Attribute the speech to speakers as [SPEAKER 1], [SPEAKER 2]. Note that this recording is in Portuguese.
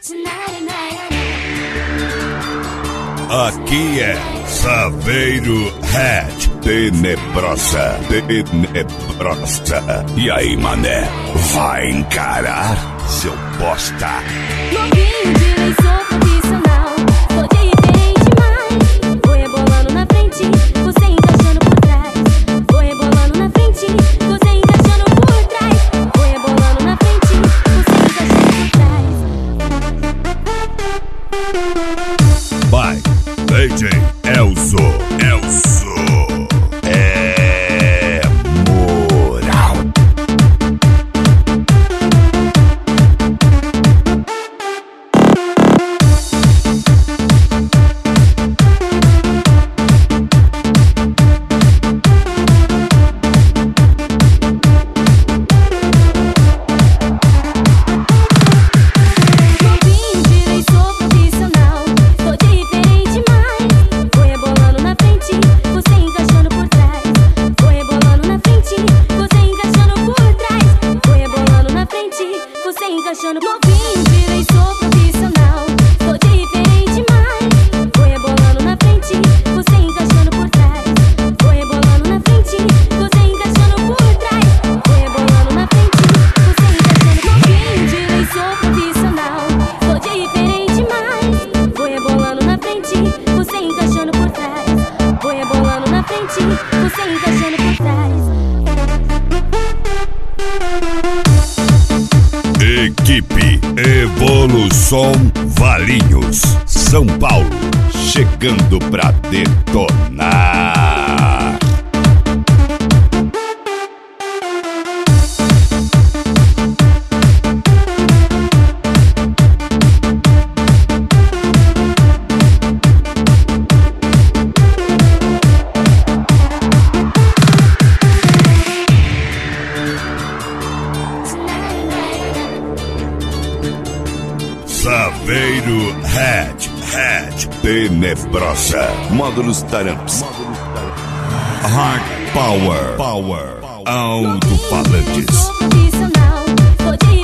[SPEAKER 1] Aqui é Saveiro Red, tenebrosa, tenebrosa. E aí, mané, vai encarar, seu bosta?
[SPEAKER 2] Novinho de lei, sou profissional, tô diferente demais. Vou rebolando na frente, você encaixando por trás. Vou rebolando na frente, você encaixando por trás. Vou rebolando na frente, você encaixando por trás.
[SPEAKER 1] Vai, DJ Elzo, Elzo. É moral.
[SPEAKER 2] Novinho de lei, sou profissional, tô diferente demais. Vou rebolando na frente, você encaixando por trás. Vou rebolando na frente, você encaixando por trás. Vou rebolando na frente, você encaixando. Novinho de lei, sou profissional, tô diferente demais. Vou rebolando na frente, você encaixando por trás. Vou rebolando na frente, você encaixando por trás. Vou rebolando na frente, você encaixando. Novinho de lei, sou profissional, tô diferente demais. Vou rebolando na frente, você encaixando por trás. Vou rebolando na frente, você encaixando por trás.
[SPEAKER 1] Equipe Evolução Valinhos, São Paulo, chegando pra detonar. Saveiro Red, Red, tenebrosa. Módulos Taramps. Hard Power, Power, alto-falantes.
[SPEAKER 2] Sou profissional, tô de